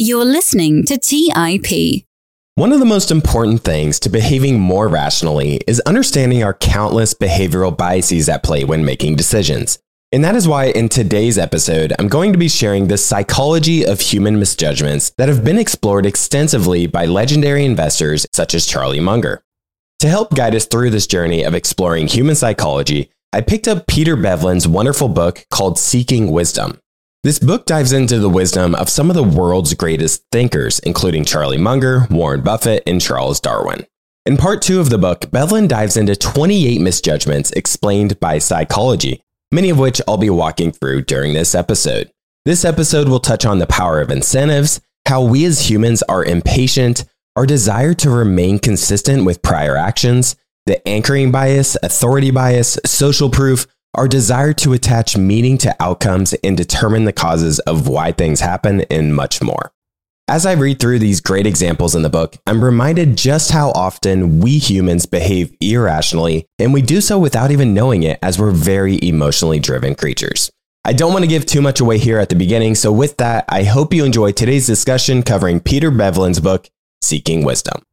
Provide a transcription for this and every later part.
You're listening to TIP. One of the most important things to behaving more rationally is understanding our countless behavioral biases at play when making decisions. And that is why in today's episode, I'm going to be sharing the psychology of human misjudgments that have been explored extensively by legendary investors such as Charlie Munger. To help guide us through this journey of exploring human psychology, I picked up Peter Bevelin's wonderful book called Seeking Wisdom. This book dives into the wisdom of some of the world's greatest thinkers, including Charlie Munger, Warren Buffett, and Charles Darwin. In part 2 of the book, Bevelin dives into 28 misjudgments explained by psychology, many of which I'll be walking through during this episode. This episode will touch on the power of incentives, how we as humans are impatient, our desire to remain consistent with prior actions, the anchoring bias, authority bias, social proof, our desire to attach meaning to outcomes and determine the causes of why things happen, and much more. As I read through these great examples in the book, I'm reminded just how often we humans behave irrationally, and we do so without even knowing it, as we're very emotionally driven creatures. I don't want to give too much away here at the beginning, so with that, I hope you enjoy today's discussion covering Peter Bevelin's book, Seeking Wisdom.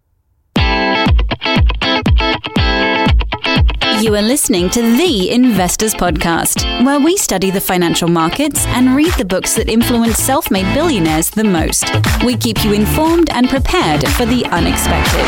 You are listening to The Investors Podcast, where we study the financial markets and read the books that influence self-made billionaires the most. We keep you informed and prepared for the unexpected.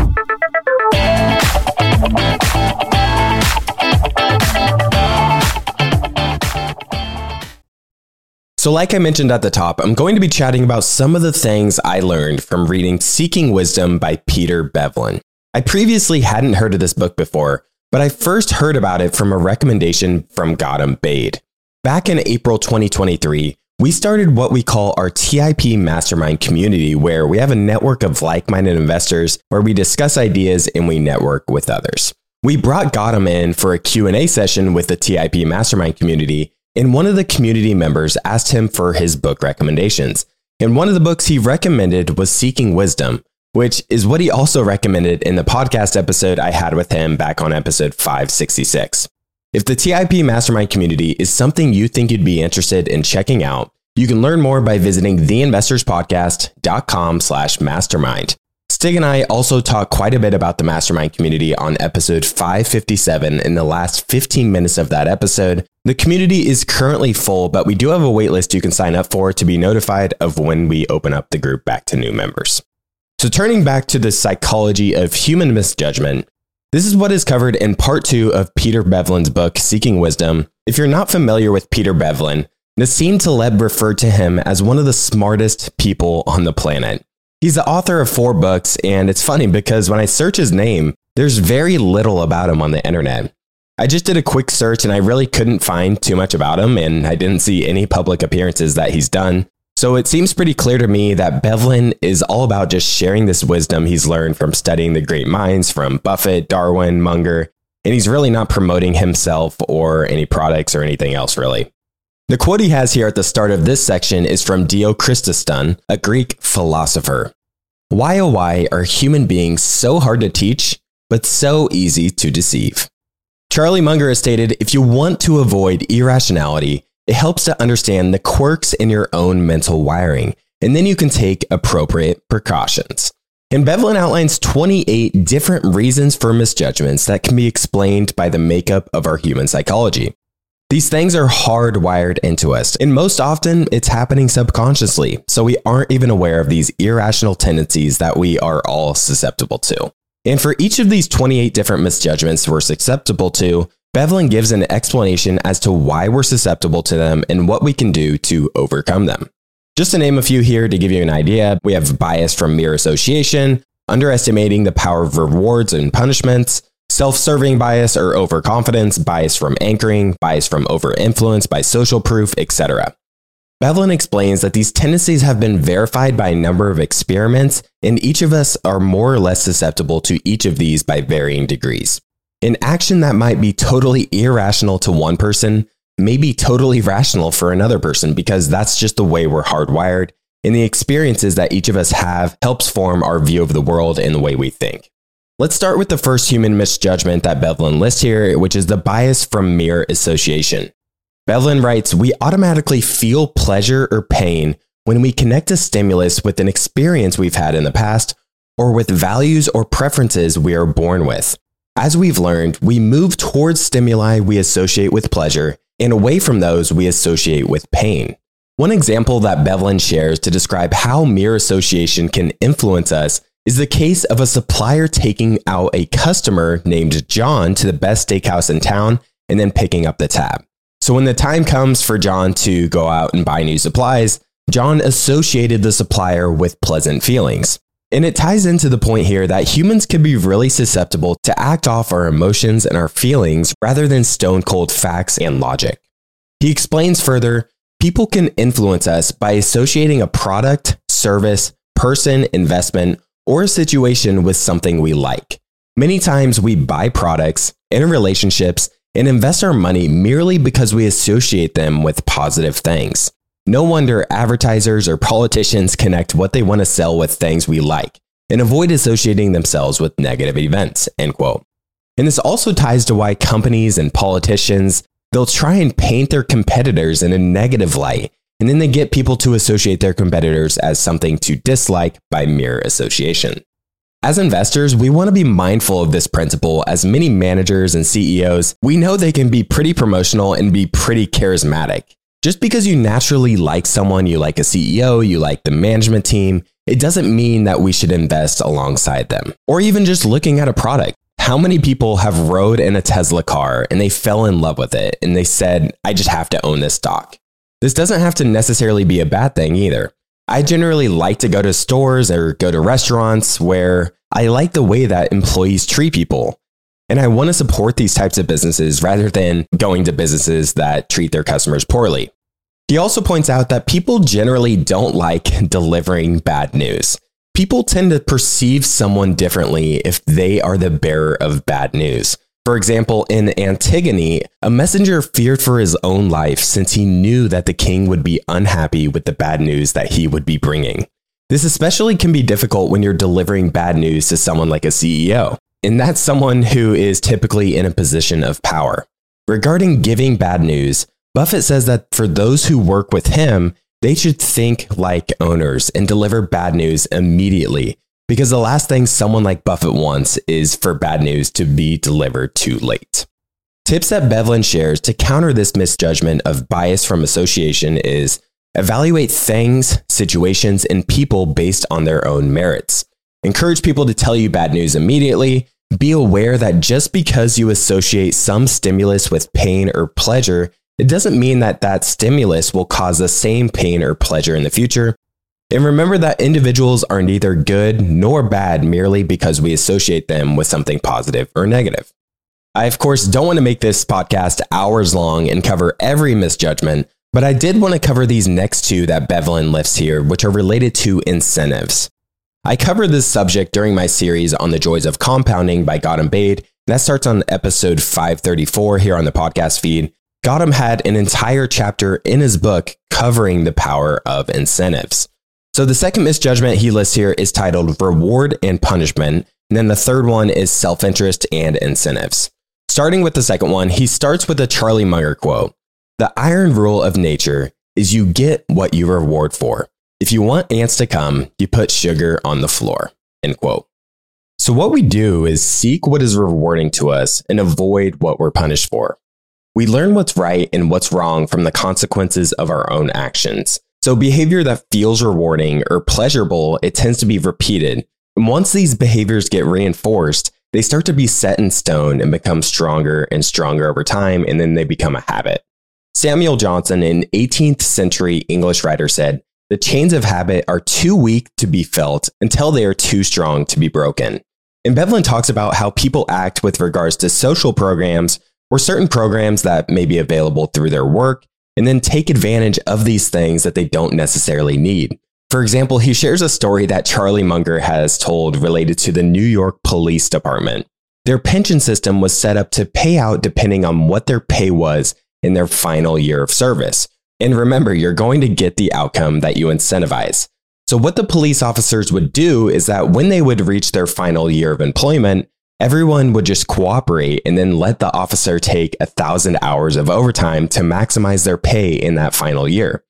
So like I mentioned at the top, I'm going to be chatting about some of the things I learned from reading Seeking Wisdom by Peter Bevelin. I previously hadn't heard of this book before, but I first heard about it from a recommendation from Gautam Baid. Back in April 2023, we started what we call our TIP Mastermind community, where we have a network of like-minded investors where we discuss ideas and we network with others. We brought Gautam in for a Q&A session with the TIP Mastermind community, and one of the community members asked him for his book recommendations. And one of the books he recommended was Seeking Wisdom, which is what he also recommended in the podcast episode I had with him back on episode 566. If the TIP Mastermind community is something you think you'd be interested in checking out, you can learn more by visiting theinvestorspodcast.com/mastermind. Stig and I also talk quite a bit about the Mastermind community on episode 557 in the last 15 minutes of that episode. The community is currently full, but we do have a waitlist you can sign up for to be notified of when we open up the group back to new members. So turning back to the psychology of human misjudgment, this is what is covered in part 2 of Peter Bevelin's book, Seeking Wisdom. If you're not familiar with Peter Bevelin, Nassim Taleb referred to him as one of the smartest people on the planet. He's the author of 4 books, and it's funny because when I search his name, there's very little about him on the internet. I just did a quick search and I really couldn't find too much about him, and I didn't see any public appearances that he's done. So it seems pretty clear to me that Bevelin is all about just sharing this wisdom he's learned from studying the great minds from Buffett, Darwin, Munger, and he's really not promoting himself or any products or anything else really. The quote he has here at the start of this section is from Dio Christoston, a Greek philosopher. Why oh why are human beings so hard to teach, but so easy to deceive? Charlie Munger has stated, if you want to avoid irrationality, it helps to understand the quirks in your own mental wiring, and then you can take appropriate precautions. And Bevelin outlines 28 different reasons for misjudgments that can be explained by the makeup of our human psychology. These things are hardwired into us, and most often it's happening subconsciously, so we aren't even aware of these irrational tendencies that we are all susceptible to. And for each of these 28 different misjudgments we're susceptible to, Bevelin gives an explanation as to why we're susceptible to them and what we can do to overcome them. Just to name a few here to give you an idea, we have bias from mere association, underestimating the power of rewards and punishments, self-serving bias or overconfidence, bias from anchoring, bias from over-influence by social proof, etc. Bevelin explains that these tendencies have been verified by a number of experiments, and each of us are more or less susceptible to each of these by varying degrees. An action that might be totally irrational to one person may be totally rational for another person because that's just the way we're hardwired, and the experiences that each of us have helps form our view of the world and the way we think. Let's start with the first human misjudgment that Bevelin lists here, which is the bias from mere association. Bevelin writes, we automatically feel pleasure or pain when we connect a stimulus with an experience we've had in the past or with values or preferences we are born with. As we've learned, we move towards stimuli we associate with pleasure and away from those we associate with pain. One example that Bevelin shares to describe how mere association can influence us is the case of a supplier taking out a customer named John to the best steakhouse in town and then picking up the tab. So when the time comes for John to go out and buy new supplies, John associated the supplier with pleasant feelings. And it ties into the point here that humans can be really susceptible to act off our emotions and our feelings rather than stone cold facts and logic. He explains further, people can influence us by associating a product, service, person, investment, or a situation with something we like. Many times we buy products, enter relationships, and invest our money merely because we associate them with positive things. No wonder advertisers or politicians connect what they want to sell with things we like and avoid associating themselves with negative events, end quote. And this also ties to why companies and politicians, they'll try and paint their competitors in a negative light, and then they get people to associate their competitors as something to dislike by mere association. As investors, we want to be mindful of this principle as many managers and CEOs, we know they can be pretty promotional and be pretty charismatic. Just because you naturally like someone, you like a CEO, you like the management team, it doesn't mean that we should invest alongside them. Or even just looking at a product. How many people have rode in a Tesla car and they fell in love with it and they said, I just have to own this stock. This doesn't have to necessarily be a bad thing either. I generally like to go to stores or go to restaurants where I like the way that employees treat people. And I want to support these types of businesses rather than going to businesses that treat their customers poorly. He also points out that people generally don't like delivering bad news. People tend to perceive someone differently if they are the bearer of bad news. For example, in Antigone, a messenger feared for his own life since he knew that the king would be unhappy with the bad news that he would be bringing. This especially can be difficult when you're delivering bad news to someone like a CEO, and that's someone who is typically in a position of power. Regarding giving bad news, Buffett says that for those who work with him, they should think like owners and deliver bad news immediately, because the last thing someone like Buffett wants is for bad news to be delivered too late. Tips that Bevelin shares to counter this misjudgment of bias from association is evaluate things, situations, and people based on their own merits. Encourage people to tell you bad news immediately. Be aware that just because you associate some stimulus with pain or pleasure, it doesn't mean that that stimulus will cause the same pain or pleasure in the future. And remember that individuals are neither good nor bad merely because we associate them with something positive or negative. I, of course, don't want to make this podcast hours long and cover every misjudgment, but I did want to cover these next two that Bevelin lists here, which are related to incentives. I covered this subject during my series on the joys of compounding by Gautam Baid, and that starts on episode 534 here on the podcast feed. Gautam had an entire chapter in his book covering the power of incentives. So the second misjudgment he lists here is titled Reward and Punishment, and then the third one is Self-Interest and Incentives. Starting with the second one, he starts with a Charlie Munger quote. The iron rule of nature is you get what you reward for. If you want ants to come, you put sugar on the floor, end quote. So what we do is seek what is rewarding to us and avoid what we're punished for. We learn what's right and what's wrong from the consequences of our own actions. So behavior that feels rewarding or pleasurable, it tends to be repeated. And once these behaviors get reinforced, they start to be set in stone and become stronger and stronger over time, and then they become a habit. Samuel Johnson, an 18th century English writer, said, the chains of habit are too weak to be felt until they are too strong to be broken. And Bevelin talks about how people act with regards to social programs or certain programs that may be available through their work, and then take advantage of these things that they don't necessarily need. For example, he shares a story that Charlie Munger has told related to the New York Police Department. Their pension system was set up to pay out depending on what their pay was in their final year of service. And remember, you're going to get the outcome that you incentivize. So what the police officers would do is that when they would reach their final year of employment, everyone would just cooperate and then let the officer take 1,000 hours of overtime to maximize their pay in that final year.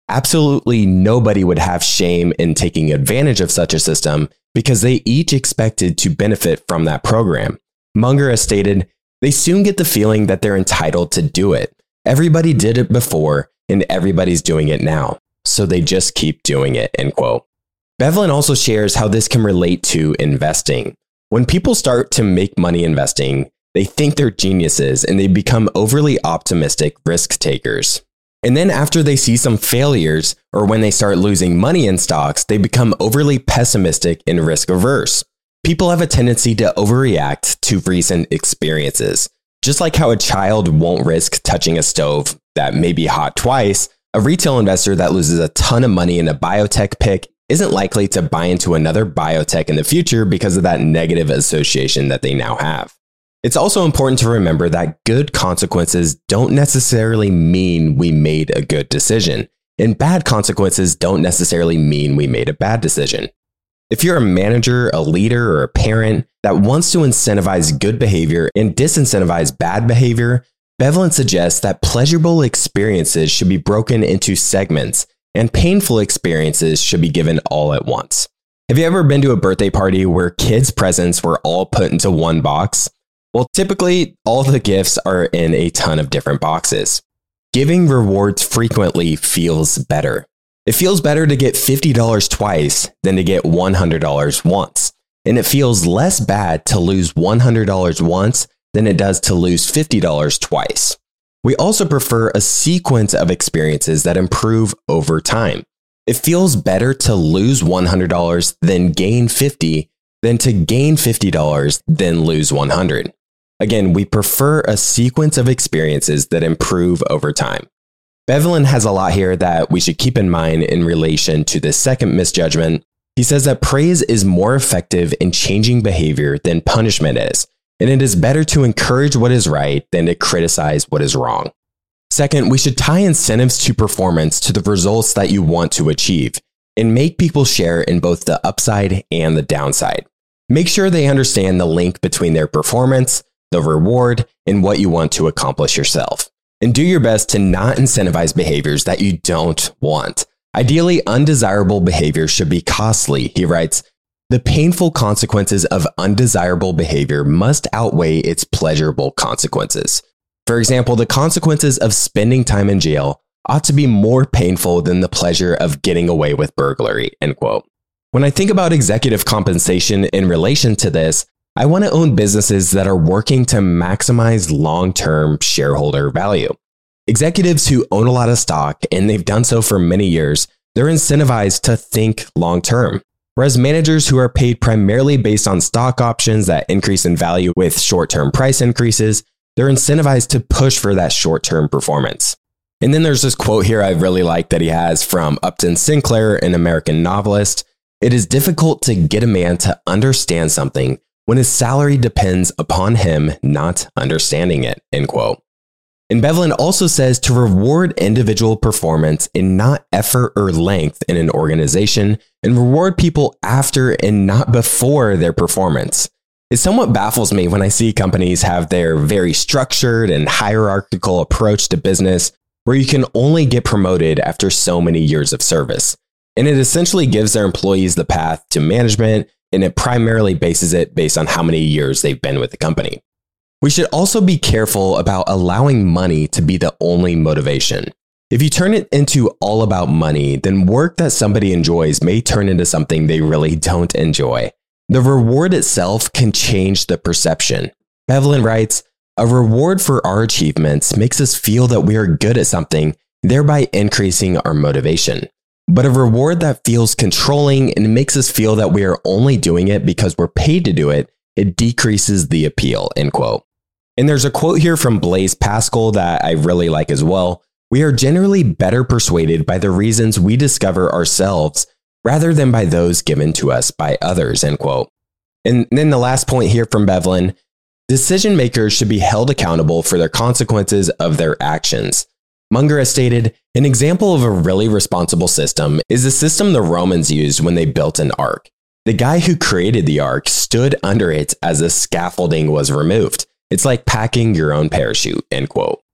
Absolutely nobody would have shame in taking advantage of such a system because they each expected to benefit from that program. Munger has stated, they soon get the feeling that they're entitled to do it. Everybody did it before and everybody's doing it now, so they just keep doing it, end quote. Bevelin also shares how this can relate to investing. When people start to make money investing, they think they're geniuses and they become overly optimistic risk takers. And then after they see some failures or when they start losing money in stocks, they become overly pessimistic and risk averse. People have a tendency to overreact to recent experiences. Just like how a child won't risk touching a stove that may be hot twice, a retail investor that loses a ton of money in a biotech pick isn't likely to buy into another biotech in the future because of that negative association that they now have. It's also important to remember that good consequences don't necessarily mean we made a good decision, and bad consequences don't necessarily mean we made a bad decision. If you're a manager, a leader, or a parent that wants to incentivize good behavior and disincentivize bad behavior, Bevelin suggests that pleasurable experiences should be broken into segments, and painful experiences should be given all at once. Have you ever been to a birthday party where kids' presents were all put into one box? Well, typically, all the gifts are in a ton of different boxes. Giving rewards frequently feels better. It feels better to get $50 twice than to get $100 once. And it feels less bad to lose $100 once than it does to lose $50 twice. We also prefer a sequence of experiences that improve over time. It feels better to lose $100 than gain $50 than to gain $50 then lose $100. Again, we prefer a sequence of experiences that improve over time. Bevelin has a lot here that we should keep in mind in relation to the second misjudgment. He says that praise is more effective in changing behavior than punishment is, and it is better to encourage what is right than to criticize what is wrong. Second, we should tie incentives to performance to the results that you want to achieve, and make people share in both the upside and the downside. Make sure they understand the link between their performance, the reward, and what you want to accomplish yourself. And do your best to not incentivize behaviors that you don't want. Ideally, undesirable behavior should be costly, he writes. The painful consequences of undesirable behavior must outweigh its pleasurable consequences. For example, the consequences of spending time in jail ought to be more painful than the pleasure of getting away with burglary, end quote. When I think about executive compensation in relation to this, I want to own businesses that are working to maximize long-term shareholder value. Executives who own a lot of stock, and they've done so for many years, they're incentivized to think long-term. Whereas managers who are paid primarily based on stock options that increase in value with short-term price increases, they're incentivized to push for that short-term performance. And then there's this quote here I really like that he has from Upton Sinclair, an American novelist. It is difficult to get a man to understand something when his salary depends upon him not understanding it, end quote. And Bevelin also says to reward individual performance and not effort or length in an organization, and reward people after and not before their performance. It somewhat baffles me when I see companies have their very structured and hierarchical approach to business where you can only get promoted after so many years of service. And it essentially gives their employees the path to management, and it primarily bases it based on how many years they've been with the company. We should also be careful about allowing money to be the only motivation. If you turn it into all about money, then work that somebody enjoys may turn into something they really don't enjoy. The reward itself can change the perception. Bevelin writes, a reward for our achievements makes us feel that we are good at something, thereby increasing our motivation. But a reward that feels controlling and makes us feel that we are only doing it because we're paid to do it, it decreases the appeal, end quote. And there's a quote here from Blaise Pascal that I really like as well. We are generally better persuaded by the reasons we discover ourselves rather than by those given to us by others, end quote. And then the last point here from Bevelin, decision makers should be held accountable for their consequences of their actions. Munger has stated, an example of a really responsible system is the system the Romans used when they built an ark. The guy who created the ark stood under it as the scaffolding was removed. It's like packing your own parachute, end quote.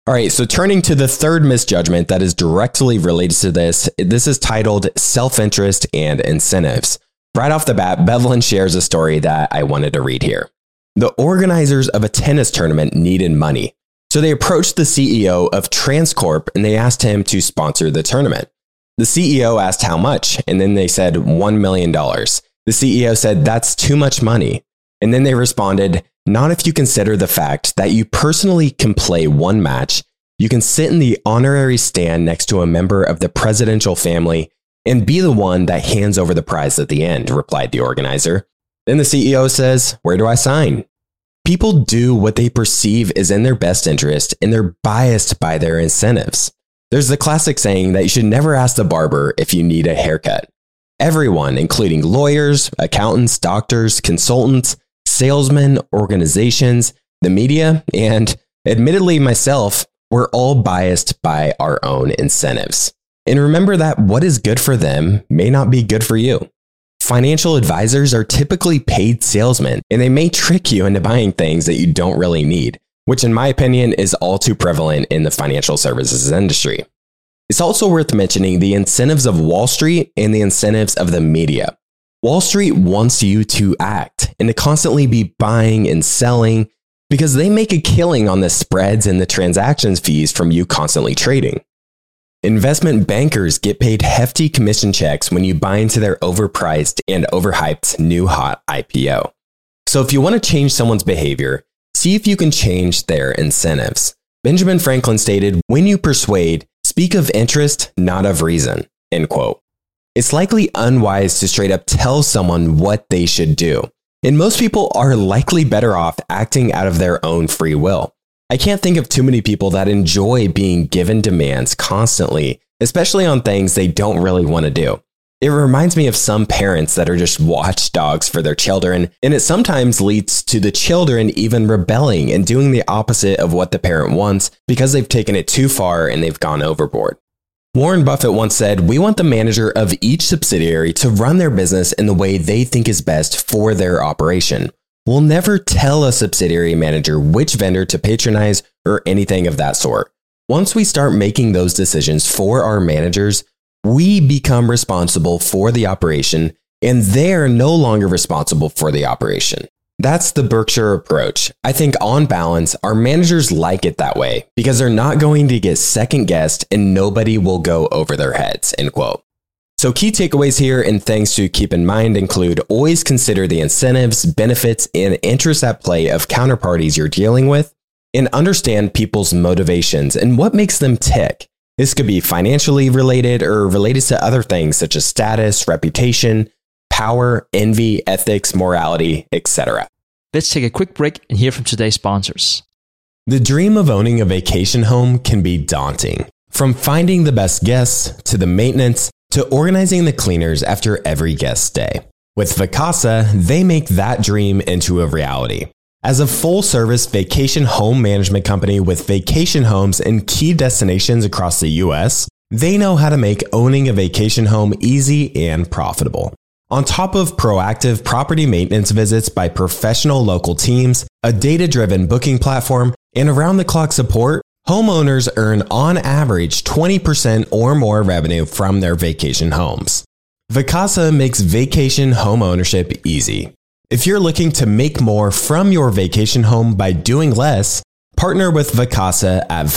All right, so turning to the third misjudgment that is directly related to this is titled Self-Interest and Incentives. Right off the bat, Bevelin shares a story that I wanted to read here. The organizers of a tennis tournament needed money, so they approached the CEO of Transcorp and they asked him to sponsor the tournament. The CEO asked how much, and then they said $1 million. The CEO said, "That's too much money." And then they responded, "Not if you consider the fact that you personally can play one match, you can sit in the honorary stand next to a member of the presidential family, and be the one that hands over the prize at the end," replied the organizer. Then the CEO says, "Where do I sign?" People do what they perceive is in their best interest, and they're biased by their incentives. There's the classic saying that you should never ask the barber if you need a haircut. Everyone, including lawyers, accountants, doctors, consultants, salesmen, organizations, the media, and admittedly myself, we're all biased by our own incentives. And remember that what is good for them may not be good for you. Financial advisors are typically paid salesmen, and they may trick you into buying things that you don't really need, which in my opinion is all too prevalent in the financial services industry. It's also worth mentioning the incentives of Wall Street and the incentives of the media. Wall Street wants you to act and to constantly be buying and selling because they make a killing on the spreads and the transactions fees from you constantly trading. Investment bankers get paid hefty commission checks when you buy into their overpriced and overhyped new hot IPO. So if you want to change someone's behavior, see if you can change their incentives. Benjamin Franklin stated, "When you persuade, speak of interest, not of reason." End quote. It's likely unwise to straight up tell someone what they should do. And most people are likely better off acting out of their own free will. I can't think of too many people that enjoy being given demands constantly, especially on things they don't really want to do. It reminds me of some parents that are just watchdogs for their children, and it sometimes leads to the children even rebelling and doing the opposite of what the parent wants because they've taken it too far and they've gone overboard. Warren Buffett once said, "We want the manager of each subsidiary to run their business in the way they think is best for their operation. We'll never tell a subsidiary manager which vendor to patronize or anything of that sort. Once we start making those decisions for our managers, we become responsible for the operation, and they're no longer responsible for the operation." That's the Berkshire approach. I think on balance, our managers like it that way because they're not going to get second guessed and nobody will go over their heads, end quote. So key takeaways here and things to keep in mind include always consider the incentives, benefits, and interests at play of counterparties you're dealing with, and understand people's motivations and what makes them tick. This could be financially related or related to other things such as status, reputation, power, envy, ethics, morality, etc. Let's take a quick break and hear from today's sponsors. The dream of owning a vacation home can be daunting. From finding the best guests, to the maintenance, to organizing the cleaners after every guest stay. With Vacasa, they make that dream into a reality. As a full-service vacation home management company with vacation homes in key destinations across the US, they know how to make owning a vacation home easy and profitable. On top of proactive property maintenance visits by professional local teams, a data-driven booking platform, and around-the-clock support, homeowners earn on average 20% or more revenue from their vacation homes. Vacasa makes vacation home ownership easy. If you're looking to make more from your vacation home by doing less, partner with Vacasa at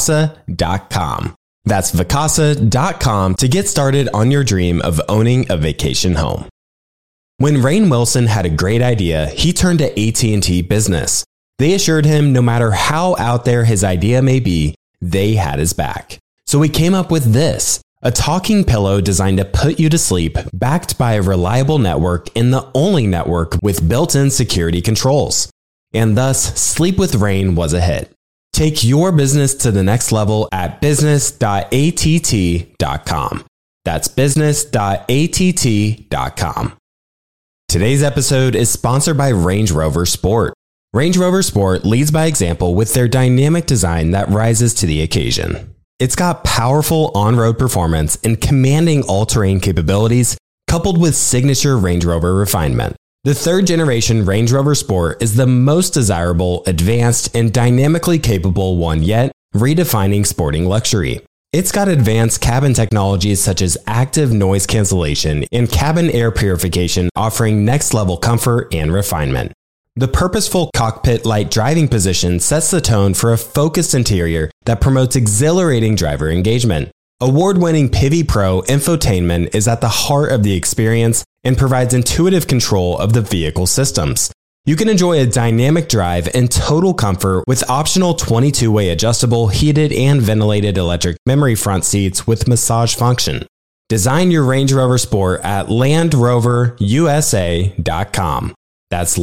vacasa.com. That's vacasa.com to get started on your dream of owning a vacation home. When Rainn Wilson had a great idea, he turned to AT&T Business. They assured him no matter how out there his idea may be, they had his back. So he came up with this, a talking pillow designed to put you to sleep, backed by a reliable network and the only network with built-in security controls. And thus, Sleep with Rainn was a hit. Take your business to the next level at business.att.com. That's business.att.com. Today's episode is sponsored by Range Rover Sport. Range Rover Sport leads by example with their dynamic design that rises to the occasion. It's got powerful on-road performance and commanding all-terrain capabilities, coupled with signature Range Rover refinement. The third generation Range Rover Sport is the most desirable, advanced, and dynamically capable one yet, redefining sporting luxury. It's got advanced cabin technologies such as active noise cancellation and cabin air purification, offering next-level comfort and refinement. The purposeful cockpit-like driving position sets the tone for a focused interior that promotes exhilarating driver engagement. Award-winning Pivi Pro infotainment is at the heart of the experience and provides intuitive control of the vehicle systems. You can enjoy a dynamic drive in total comfort with optional 22-way adjustable, heated and ventilated electric memory front seats with massage function. Design your Range Rover Sport at LandRoverUSA.com. That's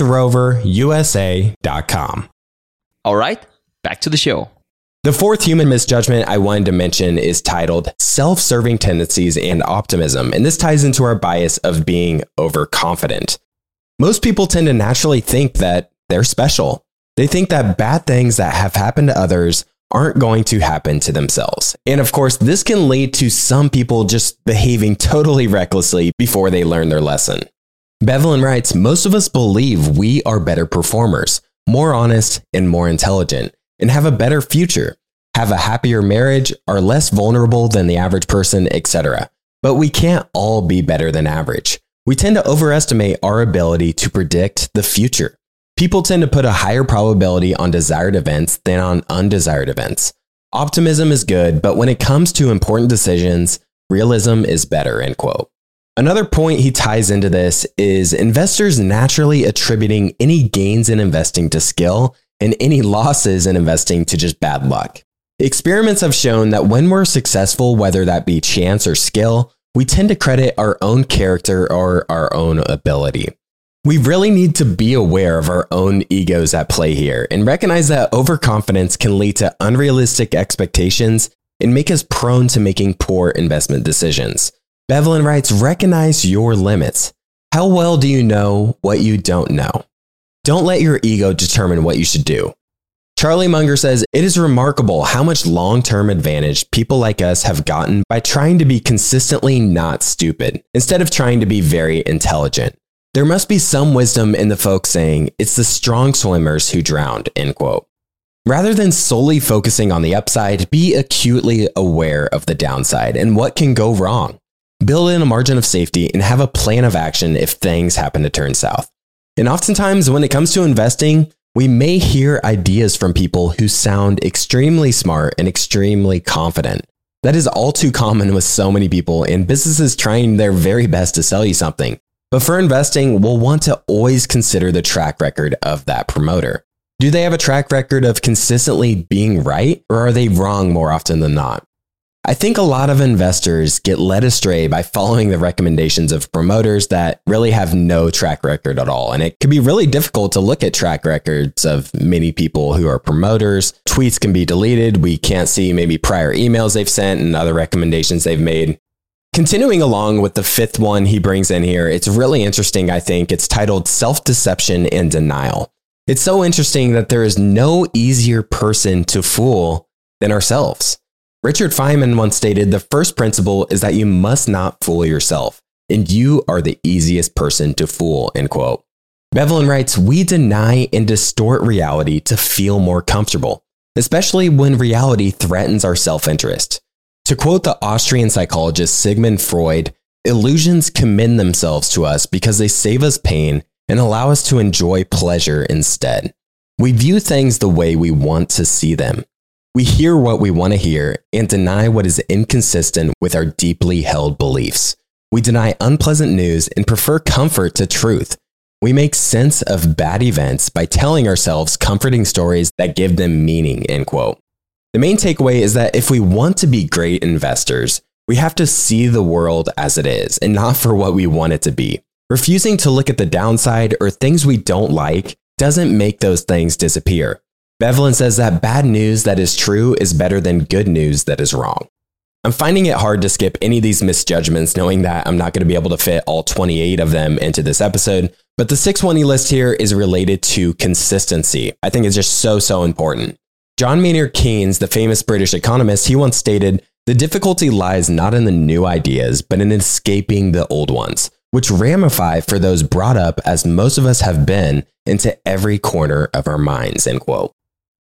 LandRoverUSA.com. All right, back to the show. The fourth human misjudgment I wanted to mention is titled Self-Serving Tendencies and Optimism, and this ties into our bias of being overconfident. Most people tend to naturally think that they're special. They think that bad things that have happened to others aren't going to happen to themselves. And of course, this can lead to some people just behaving totally recklessly before they learn their lesson. Bevelin writes, most of us believe we are better performers, more honest and more intelligent, and have a better future, have a happier marriage, are less vulnerable than the average person, etc. But we can't all be better than average. We tend to overestimate our ability to predict the future. People tend to put a higher probability on desired events than on undesired events. Optimism is good, but when it comes to important decisions, realism is better, end quote. Another point he ties into this is investors naturally attributing any gains in investing to skill and any losses in investing to just bad luck. Experiments have shown that when we're successful, whether that be chance or skill, we tend to credit our own character or our own ability. We really need to be aware of our own egos at play here and recognize that overconfidence can lead to unrealistic expectations and make us prone to making poor investment decisions. Bevelin writes, recognize your limits. How well do you know what you don't know? Don't let your ego determine what you should do. Charlie Munger says, it is remarkable how much long-term advantage people like us have gotten by trying to be consistently not stupid, instead of trying to be very intelligent. There must be some wisdom in the folk saying, it's the strong swimmers who drowned, end quote. Rather than solely focusing on the upside, be acutely aware of the downside and what can go wrong. Build in a margin of safety and have a plan of action if things happen to turn south. And oftentimes when it comes to investing, we may hear ideas from people who sound extremely smart and extremely confident. That is all too common with so many people and businesses trying their very best to sell you something. But for investing, we'll want to always consider the track record of that promoter. Do they have a track record of consistently being right, or are they wrong more often than not? I think a lot of investors get led astray by following the recommendations of promoters that really have no track record at all. And it can be really difficult to look at track records of many people who are promoters. Tweets can be deleted. We can't see maybe prior emails they've sent and other recommendations they've made. Continuing along with the fifth one he brings in here, it's really interesting, I think. It's titled Self-Deception and Denial. It's so interesting that there is no easier person to fool than ourselves. Richard Feynman once stated, the first principle is that you must not fool yourself, and you are the easiest person to fool, end quote. Bevelin writes, we deny and distort reality to feel more comfortable, especially when reality threatens our self-interest. To quote the Austrian psychologist Sigmund Freud, illusions commend themselves to us because they save us pain and allow us to enjoy pleasure instead. We view things the way we want to see them. We hear what we want to hear and deny what is inconsistent with our deeply held beliefs. We deny unpleasant news and prefer comfort to truth. We make sense of bad events by telling ourselves comforting stories that give them meaning, end quote. The main takeaway is that if we want to be great investors, we have to see the world as it is and not for what we want it to be. Refusing to look at the downside or things we don't like doesn't make those things disappear. Bevelin says that bad news that is true is better than good news that is wrong. I'm finding it hard to skip any of these misjudgments, knowing that I'm not going to be able to fit all 28 of them into this episode. But the sixth one he lists here is related to consistency. I think it's just so important. John Maynard Keynes, the famous British economist, he once stated, the difficulty lies not in the new ideas, but in escaping the old ones, which ramify for those brought up, as most of us have been, into every corner of our minds, end quote.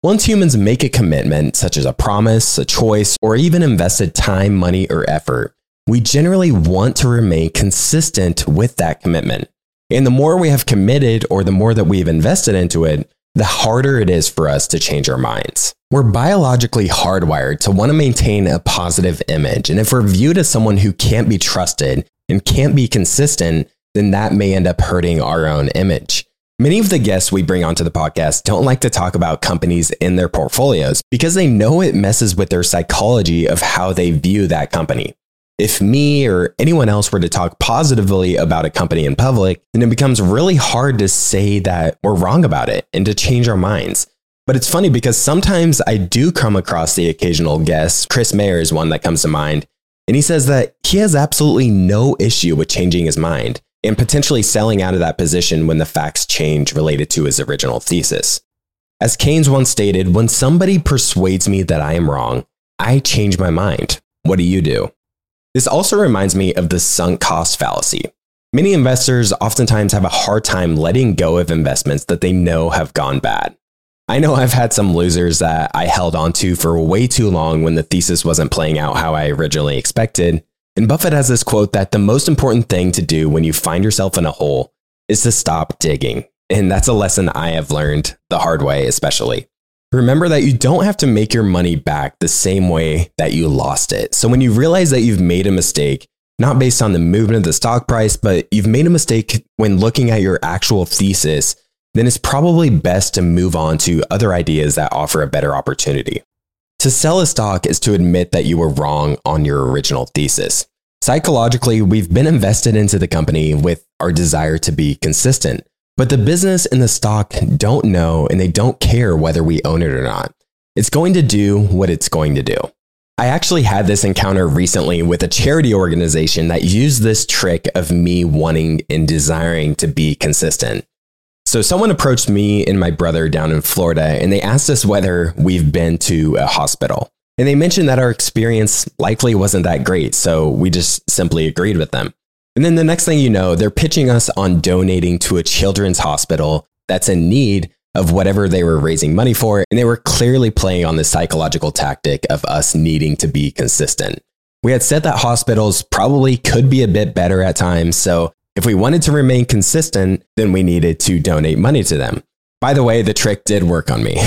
Once humans make a commitment, such as a promise, a choice, or even invested time, money, or effort, we generally want to remain consistent with that commitment. And the more we have committed or the more that we've invested into it, the harder it is for us to change our minds. We're biologically hardwired to want to maintain a positive image. And if we're viewed as someone who can't be trusted and can't be consistent, then that may end up hurting our own image. Many of the guests we bring onto the podcast don't like to talk about companies in their portfolios because they know it messes with their psychology of how they view that company. If me or anyone else were to talk positively about a company in public, then it becomes really hard to say that we're wrong about it and to change our minds. But it's funny because sometimes I do come across the occasional guest. Chris Mayer is one that comes to mind. And he says that he has absolutely no issue with changing his mind and potentially selling out of that position when the facts change related to his original thesis. As Keynes once stated, when somebody persuades me that I am wrong, I change my mind. What do? This also reminds me of the sunk cost fallacy. Many investors oftentimes have a hard time letting go of investments that they know have gone bad. I know I've had some losers that I held on to for way too long when the thesis wasn't playing out how I originally expected. And Buffett has this quote that the most important thing to do when you find yourself in a hole is to stop digging. And that's a lesson I have learned the hard way, especially. Remember that you don't have to make your money back the same way that you lost it. So when you realize that you've made a mistake, not based on the movement of the stock price, but you've made a mistake when looking at your actual thesis, then it's probably best to move on to other ideas that offer a better opportunity. To sell a stock is to admit that you were wrong on your original thesis. Psychologically, we've been invested into the company with our desire to be consistent, but the business and the stock don't know and they don't care whether we own it or not. It's going to do what it's going to do. I actually had this encounter recently with a charity organization that used this trick of me wanting and desiring to be consistent. So someone approached me and my brother down in Florida and they asked us whether we've been to a hospital. And they mentioned that our experience likely wasn't that great, so we just simply agreed with them. And then the next thing you know, they're pitching us on donating to a children's hospital that's in need of whatever they were raising money for. And they were clearly playing on the psychological tactic of us needing to be consistent. We had said that hospitals probably could be a bit better at times, so if we wanted to remain consistent, then we needed to donate money to them. By the way, the trick did work on me.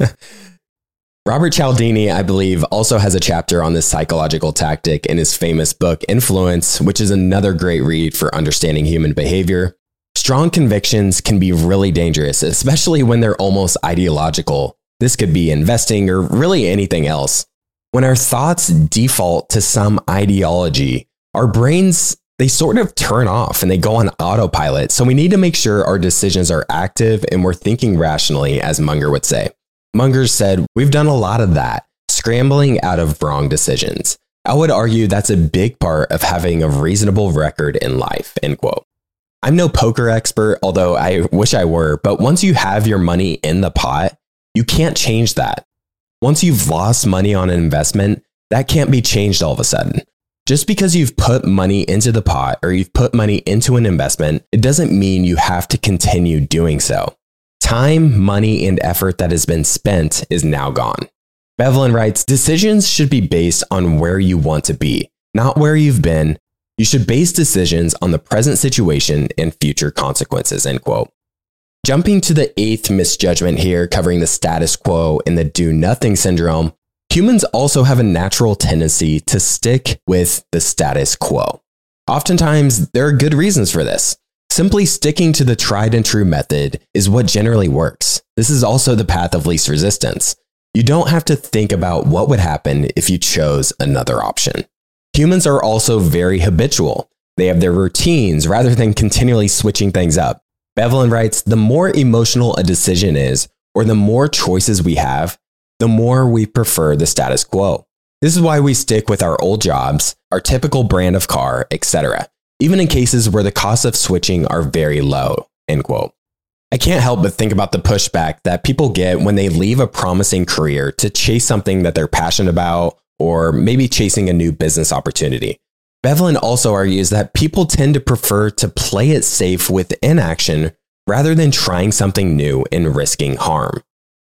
Robert Cialdini, I believe, also has a chapter on this psychological tactic in his famous book, Influence, which is another great read for understanding human behavior. Strong convictions can be really dangerous, especially when they're almost ideological. This could be investing or really anything else. When our thoughts default to some ideology, our brains, they sort of turn off and they go on autopilot. So we need to make sure our decisions are active and we're thinking rationally, as Munger would say. Munger said, "We've done a lot of that, scrambling out of wrong decisions. I would argue that's a big part of having a reasonable record in life," end quote. I'm no poker expert, although I wish I were, but once you have your money in the pot, you can't change that. Once you've lost money on an investment, that can't be changed all of a sudden. Just because you've put money into the pot or you've put money into an investment, it doesn't mean you have to continue doing so. Time, money, and effort that has been spent is now gone. Bevelin writes, "Decisions should be based on where you want to be, not where you've been. You should base decisions on the present situation and future consequences," end quote. Jumping to the 8th misjudgment here, covering the status quo and the do-nothing syndrome, humans also have a natural tendency to stick with the status quo. Oftentimes, there are good reasons for this. Simply sticking to the tried and true method is what generally works. This is also the path of least resistance. You don't have to think about what would happen if you chose another option. Humans are also very habitual. They have their routines rather than continually switching things up. Bevelin writes, "The more emotional a decision is, or the more choices we have, the more we prefer the status quo. This is why we stick with our old jobs, our typical brand of car, etc., even in cases where the costs of switching are very low," end quote. I can't help but think about the pushback that people get when they leave a promising career to chase something that they're passionate about, or maybe chasing a new business opportunity. Bevelin also argues that people tend to prefer to play it safe with inaction rather than trying something new and risking harm.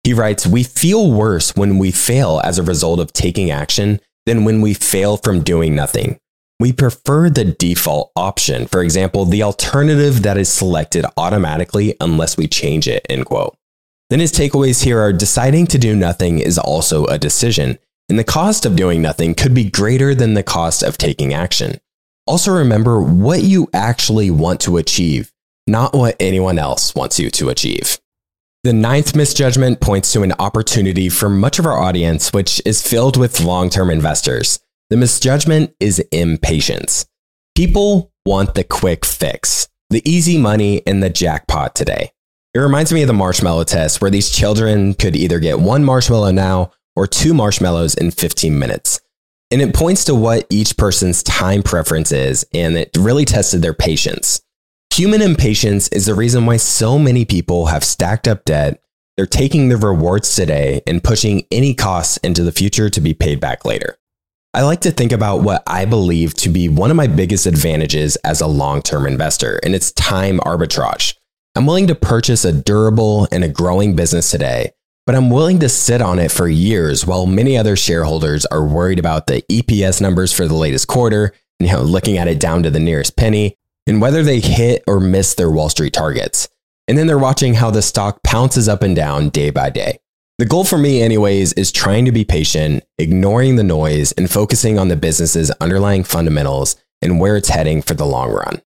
He writes, "We feel worse when we fail as a result of taking action than when we fail from doing nothing. We prefer the default option, for example, the alternative that is selected automatically unless we change it," end quote. Then his takeaways here are deciding to do nothing is also a decision, and the cost of doing nothing could be greater than the cost of taking action. Also remember what you actually want to achieve, not what anyone else wants you to achieve. The ninth misjudgment points to an opportunity for much of our audience, which is filled with long-term investors. The misjudgment is impatience. People want the quick fix, the easy money, and the jackpot today. It reminds me of the marshmallow test, where these children could either get one marshmallow now or 2 marshmallows in 15 minutes. And it points to what each person's time preference is, and it really tested their patience. Human impatience is the reason why so many people have stacked up debt. They're taking the rewards today and pushing any costs into the future to be paid back later. I like to think about what I believe to be one of my biggest advantages as a long-term investor, and it's time arbitrage. I'm willing to purchase a durable and a growing business today, but I'm willing to sit on it for years while many other shareholders are worried about the EPS numbers for the latest quarter, looking at it down to the nearest penny, and whether they hit or miss their Wall Street targets. And then they're watching how the stock pounces up and down day by day. The goal for me anyways is trying to be patient, ignoring the noise, and focusing on the business's underlying fundamentals and where it's heading for the long run.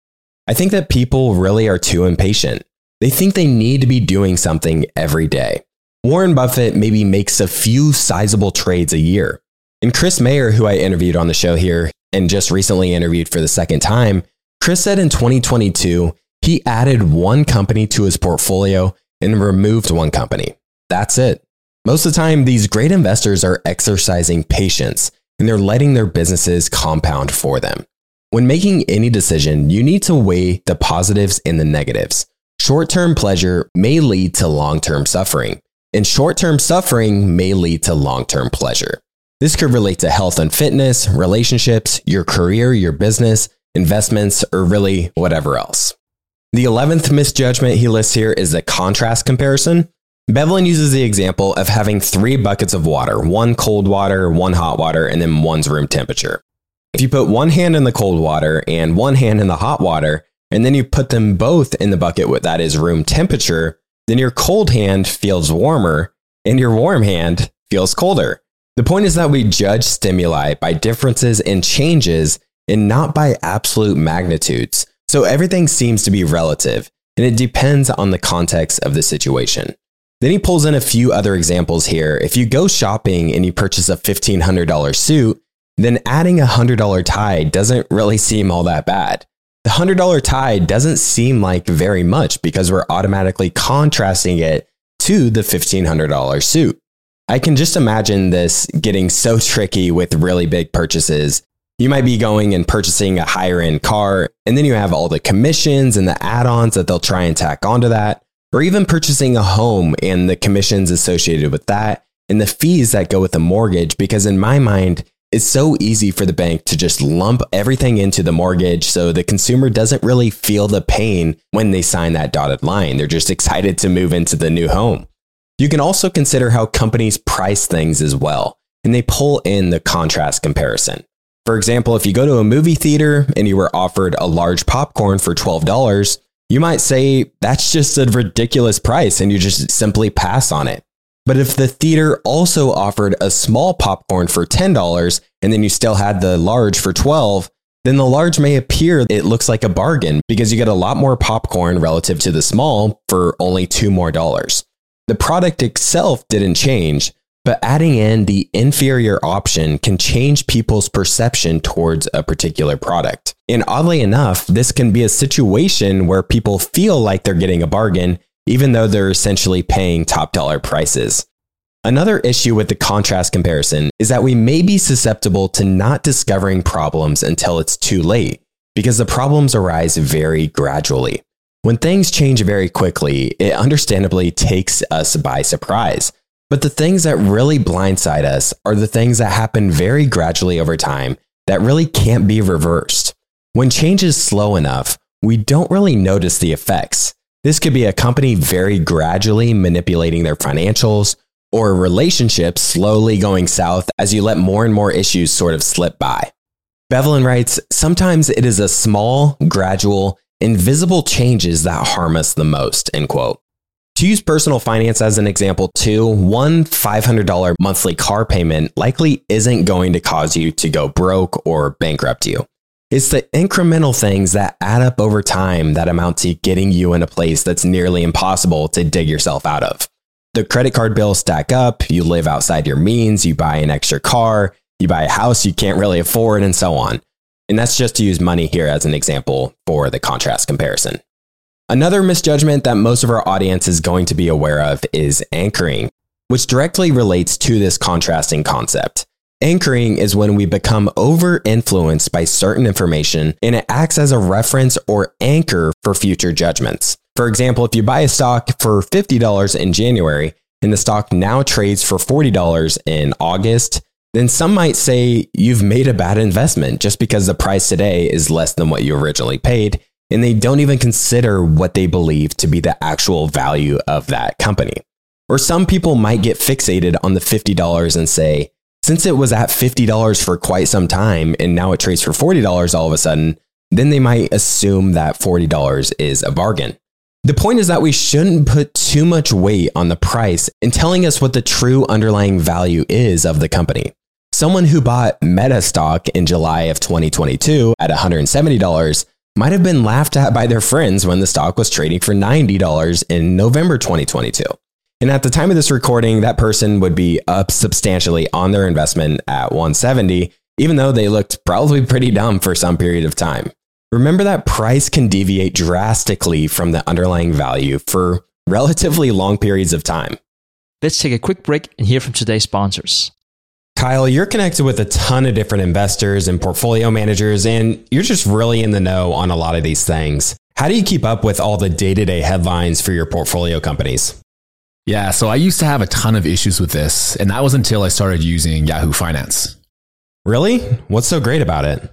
I think that people really are too impatient. They think they need to be doing something every day. Warren Buffett maybe makes a few sizable trades a year. And Chris Mayer, who I interviewed on the show here and just recently interviewed for the second time, Chris said in 2022, he added one company to his portfolio and removed one company. That's it. Most of the time, these great investors are exercising patience and they're letting their businesses compound for them. When making any decision, you need to weigh the positives and the negatives. Short-term pleasure may lead to long-term suffering, and short-term suffering may lead to long-term pleasure. This could relate to health and fitness, relationships, your career, your business, investments, or really whatever else. The 11th misjudgment he lists here is the contrast comparison. Bevelin uses the example of having 3 buckets of water, 1 cold water, 1 hot water, and then 1's room temperature. If you put 1 hand in the cold water and 1 hand in the hot water, and then you put them both in the bucket that is room temperature, then your cold hand feels warmer and your warm hand feels colder. The point is that we judge stimuli by differences and changes and not by absolute magnitudes. So everything seems to be relative, and it depends on the context of the situation. Then he pulls in a few other examples here. If you go shopping and you purchase a $1,500 suit, then adding a $100 tie doesn't really seem all that bad. The $100 tie doesn't seem like very much because we're automatically contrasting it to the $1,500 suit. I can just imagine this getting so tricky with really big purchases. You might be going and purchasing a higher end car, and then you have all the commissions and the add-ons that they'll try and tack onto that, or even purchasing a home and the commissions associated with that and the fees that go with the mortgage, because in my mind, it's so easy for the bank to just lump everything into the mortgage so the consumer doesn't really feel the pain when they sign that dotted line. They're just excited to move into the new home. You can also consider how companies price things as well, and they pull in the contrast comparison. For example, if you go to a movie theater and you were offered a large popcorn for $12, you might say that's just a ridiculous price and you just simply pass on it. But if the theater also offered a small popcorn for $10 and then you still had the large for $12, then the large may appear it looks like a bargain because you get a lot more popcorn relative to the small for only $2 more. The product itself didn't change, but adding in the inferior option can change people's perception towards a particular product. And oddly enough, this can be a situation where people feel like they're getting a bargain, even though they're essentially paying top dollar prices. Another issue with the contrast comparison is that we may be susceptible to not discovering problems until it's too late, because the problems arise very gradually. When things change very quickly, it understandably takes us by surprise. But the things that really blindside us are the things that happen very gradually over time that really can't be reversed. When change is slow enough, we don't really notice the effects. This could be a company very gradually manipulating their financials, or a relationship slowly going south as you let more and more issues sort of slip by. Bevelin writes, sometimes it is a small, gradual, invisible changes that harm us the most, end quote. To use personal finance as an example too, one $500 monthly car payment likely isn't going to cause you to go broke or bankrupt you. It's the incremental things that add up over time that amount to getting you in a place that's nearly impossible to dig yourself out of. The credit card bills stack up, you live outside your means, you buy an extra car, you buy a house you can't really afford, and so on. And that's just to use money here as an example for the contrast comparison. Another misjudgment that most of our audience is going to be aware of is anchoring, which directly relates to this contrasting concept. Anchoring is when we become over-influenced by certain information and it acts as a reference or anchor for future judgments. For example, if you buy a stock for $50 in January and the stock now trades for $40 in August, then some might say you've made a bad investment just because the price today is less than what you originally paid, and they don't even consider what they believe to be the actual value of that company. Or some people might get fixated on the $50 and say, since it was at $50 for quite some time and now it trades for $40 all of a sudden, then they might assume that $40 is a bargain. The point is that we shouldn't put too much weight on the price in telling us what the true underlying value is of the company. Someone who bought Meta stock in July of 2022 at $170 might have been laughed at by their friends when the stock was trading for $90 in November 2022. And at the time of this recording, that person would be up substantially on their investment at $170, even though they looked probably pretty dumb for some period of time. Remember that price can deviate drastically from the underlying value for relatively long periods of time. Let's take a quick break and hear from today's sponsors. Kyle, you're connected with a ton of different investors and portfolio managers, and you're just really in the know on a lot of these things. How do you keep up with all the day-to-day headlines for your portfolio companies? Yeah, so I used to have a ton of issues with this, and that was until I started using Yahoo Finance. Really? What's so great about it?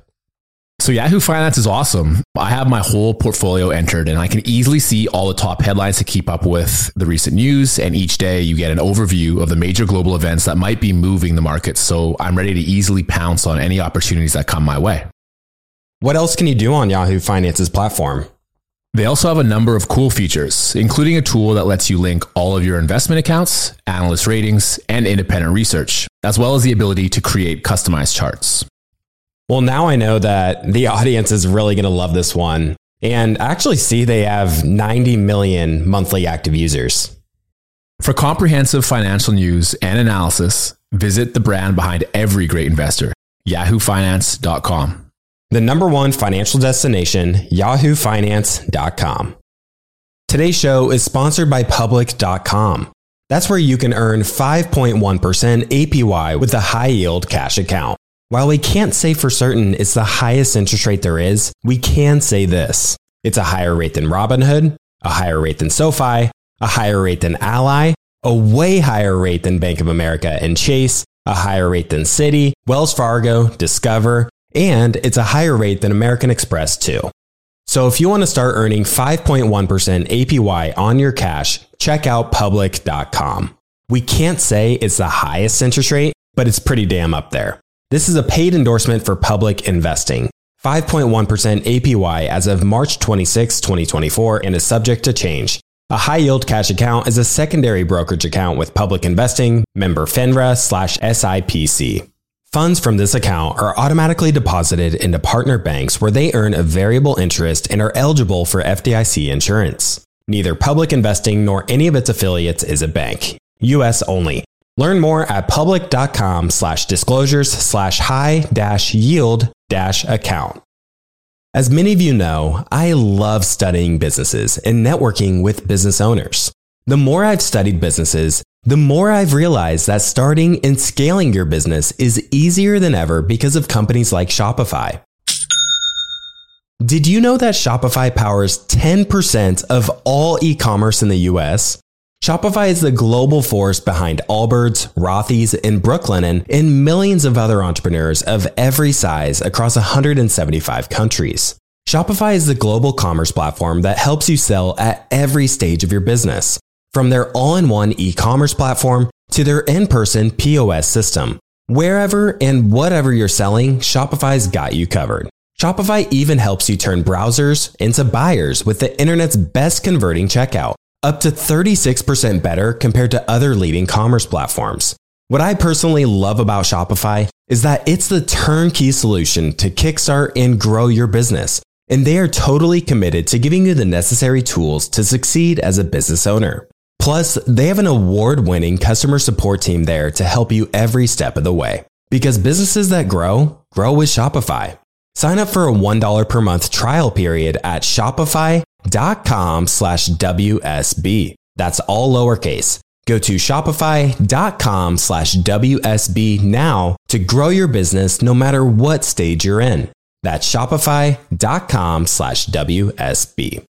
So Yahoo Finance is awesome. I have my whole portfolio entered and I can easily see all the top headlines to keep up with the recent news. And each day you get an overview of the major global events that might be moving the market. So I'm ready to easily pounce on any opportunities that come my way. What else can you do on Yahoo Finance's platform? They also have a number of cool features, including a tool that lets you link all of your investment accounts, analyst ratings, and independent research, as well as the ability to create customized charts. Well, now I know that the audience is really going to love this one. And actually see they have 90 million monthly active users. For comprehensive financial news and analysis, visit the brand behind every great investor, yahoofinance.com. The number one financial destination, yahoofinance.com. Today's show is sponsored by Public.com. That's where you can earn 5.1% APY with a high yield cash account. While we can't say for certain it's the highest interest rate there is, we can say this. It's a higher rate than Robinhood, a higher rate than SoFi, a higher rate than Ally, a way higher rate than Bank of America and Chase, a higher rate than Citi, Wells Fargo, Discover, and it's a higher rate than American Express too. So if you want to start earning 5.1% APY on your cash, check out Public.com. We can't say it's the highest interest rate, but it's pretty damn up there. This is a paid endorsement for Public Investing. 5.1% APY as of March 26, 2024 and is subject to change. A high-yield cash account is a secondary brokerage account with Public Investing, member FINRA/SIPC. Funds from this account are automatically deposited into partner banks where they earn a variable interest and are eligible for FDIC insurance. Neither Public Investing nor any of its affiliates is a bank. U.S. only. Learn more at public.com/disclosures/high-yield-account. As many of you know, I love studying businesses and networking with business owners. The more I've studied businesses, the more I've realized that starting and scaling your business is easier than ever because of companies like Shopify. Did you know that Shopify powers 10% of all e-commerce in the US? Shopify is the global force behind Allbirds, Rothy's, and Brooklinen, and millions of other entrepreneurs of every size across 175 countries. Shopify is the global commerce platform that helps you sell at every stage of your business, from their all-in-one e-commerce platform to their in-person POS system. Wherever and whatever you're selling, Shopify's got you covered. Shopify even helps you turn browsers into buyers with the internet's best converting checkout, up to 36% better compared to other leading commerce platforms. What I personally love about Shopify is that it's the turnkey solution to kickstart and grow your business, and they are totally committed to giving you the necessary tools to succeed as a business owner. Plus, they have an award-winning customer support team there to help you every step of the way. Because businesses that grow with Shopify. Sign up for a $1 per month trial period at shopify.com/WSB. That's all lowercase. Go to shopify.com/WSB now to grow your business no matter what stage you're in. That's shopify.com/WSB.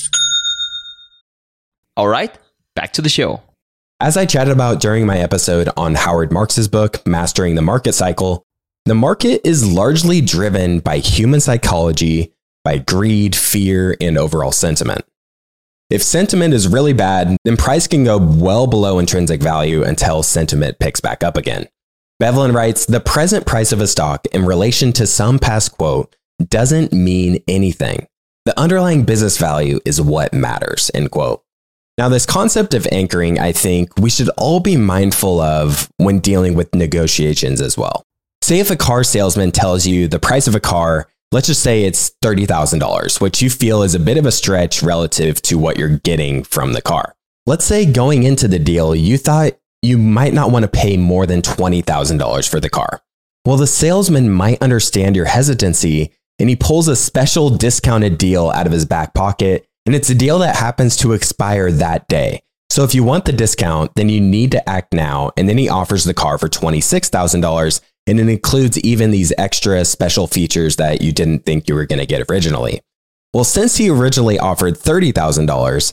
All right, back to the show. As I chatted about during my episode on Howard Marks' book, Mastering the Market Cycle, the market is largely driven by human psychology, by greed, fear, and overall sentiment. If sentiment is really bad, then price can go well below intrinsic value until sentiment picks back up again. Bevelin writes, the present price of a stock in relation to some past quote doesn't mean anything. The underlying business value is what matters, end quote. Now, this concept of anchoring, I think we should all be mindful of when dealing with negotiations as well. Say if a car salesman tells you the price of a car, let's just say it's $30,000, which you feel is a bit of a stretch relative to what you're getting from the car. Let's say going into the deal, you thought you might not want to pay more than $20,000 for the car. Well, the salesman might understand your hesitancy, and he pulls a special discounted deal out of his back pocket, and it's a deal that happens to expire that day. So if you want the discount, then you need to act now, and then he offers the car for $26,000, and it includes even these extra special features that you didn't think you were going to get originally. Well, since he originally offered $30,000,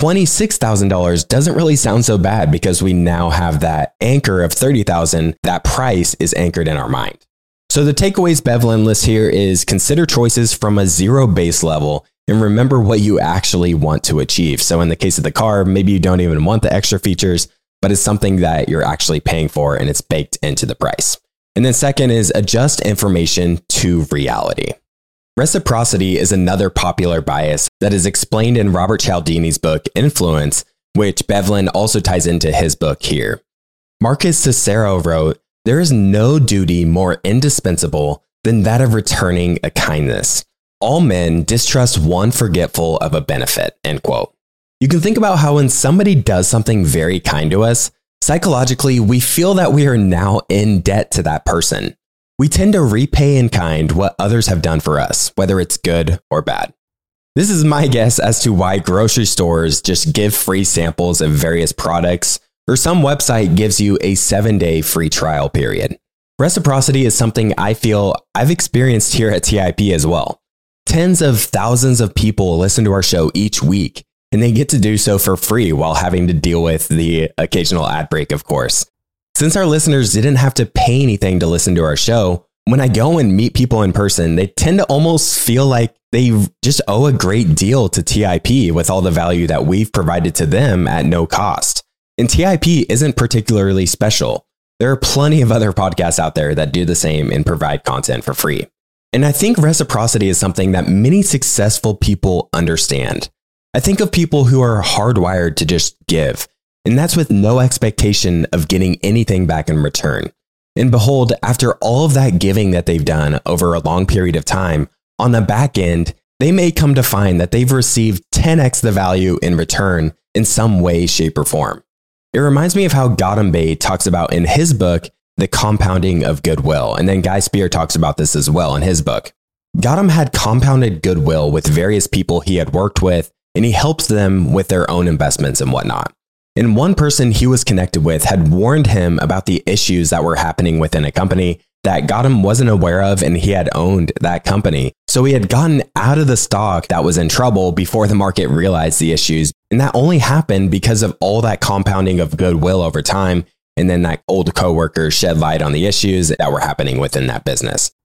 $26,000 doesn't really sound so bad because we now have that anchor of $30,000. That price is anchored in our mind. So the takeaways Bevelin lists here is consider choices from a zero base level and remember what you actually want to achieve. So in the case of the car, maybe you don't even want the extra features, but it's something that you're actually paying for and it's baked into the price. And then second is adjust information to reality. Reciprocity is another popular bias that is explained in Robert Cialdini's book, Influence, which Bevelin also ties into his book here. Marcus Cicero wrote, there is no duty more indispensable than that of returning a kindness. All men distrust one forgetful of a benefit, end quote. You can think about how when somebody does something very kind to us, psychologically, we feel that we are now in debt to that person. We tend to repay in kind what others have done for us, whether it's good or bad. This is my guess as to why grocery stores just give free samples of various products, or some website gives you a 7-day free trial period. Reciprocity is something I feel I've experienced here at TIP as well. Tens of thousands of people listen to our show each week, and they get to do so for free while having to deal with the occasional ad break, of course. Since our listeners didn't have to pay anything to listen to our show, when I go and meet people in person, they tend to almost feel like they just owe a great deal to TIP with all the value that we've provided to them at no cost. And TIP isn't particularly special. There are plenty of other podcasts out there that do the same and provide content for free. And I think reciprocity is something that many successful people understand. I think of people who are hardwired to just give. And that's with no expectation of getting anything back in return. And behold, after all of that giving that they've done over a long period of time, on the back end, they may come to find that they've received 10x the value in return in some way, shape, or form. It reminds me of how Gautam Bey talks about in his book, The Compounding of Goodwill. And then Guy Spier talks about this as well in his book. Gautam had compounded goodwill with various people he had worked with, and he helped them with their own investments and whatnot. And one person he was connected with had warned him about the issues that were happening within a company that Gautam wasn't aware of, and he had owned that company. So he had gotten out of the stock that was in trouble before the market realized the issues. And that only happened because of all that compounding of goodwill over time. And then that old coworker shed light on the issues that were happening within that business.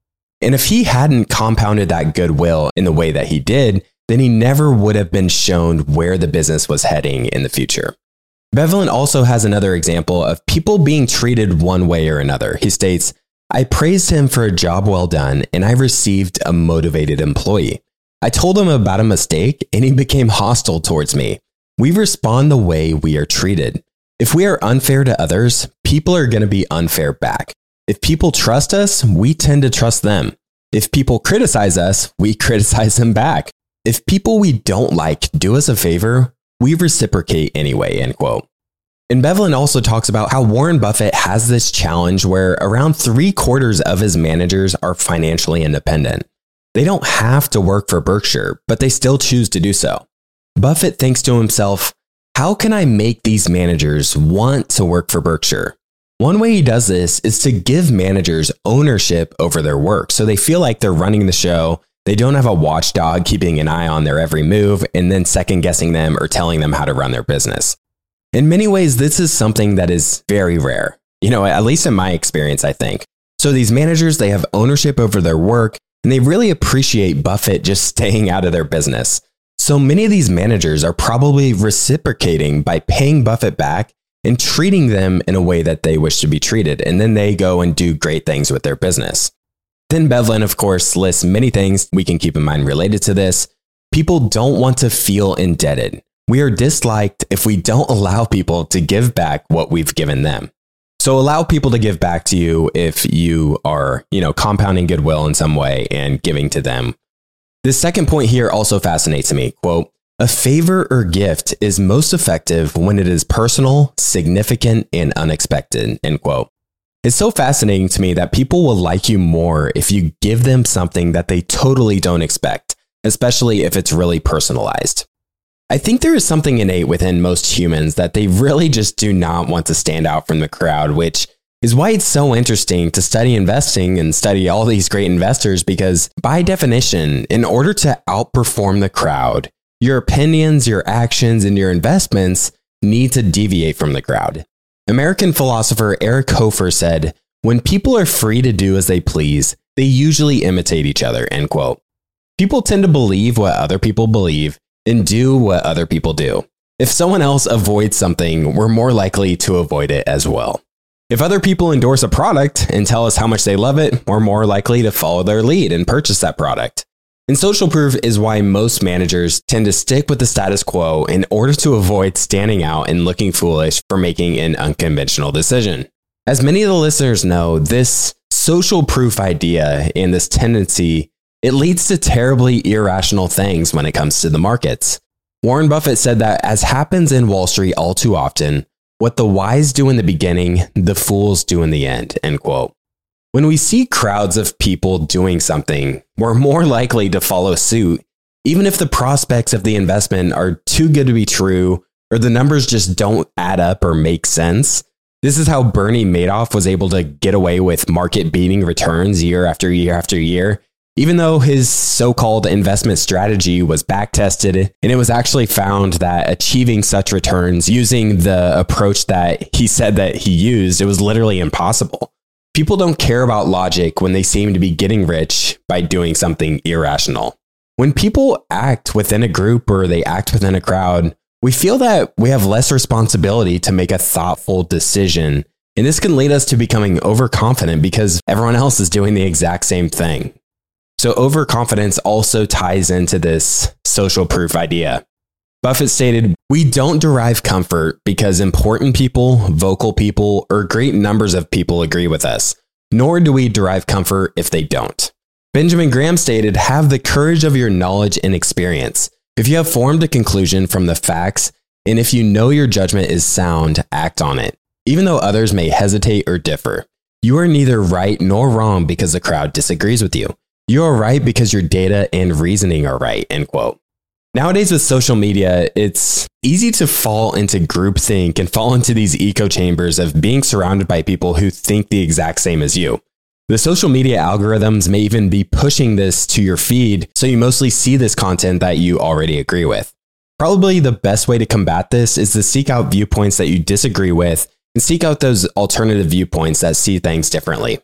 And if he hadn't compounded that goodwill in the way that he did, then he never would have been shown where the business was heading in the future. Bevelin also has another example of people being treated one way or another. He states, "I praised him for a job well done, and I received a motivated employee. I told him about a mistake, and he became hostile towards me. We respond the way we are treated. If we are unfair to others, people are going to be unfair back. If people trust us, we tend to trust them. If people criticize us, we criticize them back. If people we don't like do us a favor, we reciprocate anyway," end quote. And Bevelin also talks about how Warren Buffett has this challenge where around 3/4 of his managers are financially independent. They don't have to work for Berkshire, but they still choose to do so. Buffett thinks to himself, how can I make these managers want to work for Berkshire? One way he does this is to give managers ownership over their work, so they feel like they're running the show. They don't have a watchdog keeping an eye on their every move and then second guessing them or telling them how to run their business. In many ways, this is something that is very rare, at least in my experience, I think. So these managers, they have ownership over their work and they really appreciate Buffett just staying out of their business. So many of these managers are probably reciprocating by paying Buffett back and treating them in a way that they wish to be treated. And then they go and do great things with their business. Then Bevelin, of course, lists many things we can keep in mind related to this. People don't want to feel indebted. We are disliked if we don't allow people to give back what we've given them. So allow people to give back to you if you are, compounding goodwill in some way and giving to them. This second point here also fascinates me. Quote, "A favor or gift is most effective when it is personal, significant, and unexpected," end quote. It's so fascinating to me that people will like you more if you give them something that they totally don't expect, especially if it's really personalized. I think there is something innate within most humans that they really just do not want to stand out from the crowd, which is why it's so interesting to study investing and study all these great investors, because by definition, in order to outperform the crowd, your opinions, your actions, and your investments need to deviate from the crowd. American philosopher Eric Hofer said, "When people are free to do as they please, they usually imitate each other," end quote. People tend to believe what other people believe and do what other people do. If someone else avoids something, we're more likely to avoid it as well. If other people endorse a product and tell us how much they love it, we're more likely to follow their lead and purchase that product. And social proof is why most managers tend to stick with the status quo in order to avoid standing out and looking foolish for making an unconventional decision. As many of the listeners know, this social proof idea and this tendency, it leads to terribly irrational things when it comes to the markets. Warren Buffett said that, as happens in Wall Street all too often, what the wise do in the beginning, the fools do in the end, end quote. When we see crowds of people doing something, we're more likely to follow suit, even if the prospects of the investment are too good to be true, or the numbers just don't add up or make sense. This is how Bernie Madoff was able to get away with market-beating returns year after year after year, even though his so-called investment strategy was back-tested, and it was actually found that achieving such returns using the approach that he said that he used, it was literally impossible. People don't care about logic when they seem to be getting rich by doing something irrational. When people act within a group or they act within a crowd, we feel that we have less responsibility to make a thoughtful decision, and this can lead us to becoming overconfident because everyone else is doing the exact same thing. So overconfidence also ties into this social proof idea. Buffett stated, "We don't derive comfort because important people, vocal people, or great numbers of people agree with us, nor do we derive comfort if they don't." Benjamin Graham stated, "Have the courage of your knowledge and experience. If you have formed a conclusion from the facts, and if you know your judgment is sound, act on it, even though others may hesitate or differ. You are neither right nor wrong because the crowd disagrees with you. You are right because your data and reasoning are right," end quote. Nowadays with social media, it's easy to fall into groupthink and fall into these echo chambers of being surrounded by people who think the exact same as you. The social media algorithms may even be pushing this to your feed, so you mostly see this content that you already agree with. Probably the best way to combat this is to seek out viewpoints that you disagree with and seek out those alternative viewpoints that see things differently.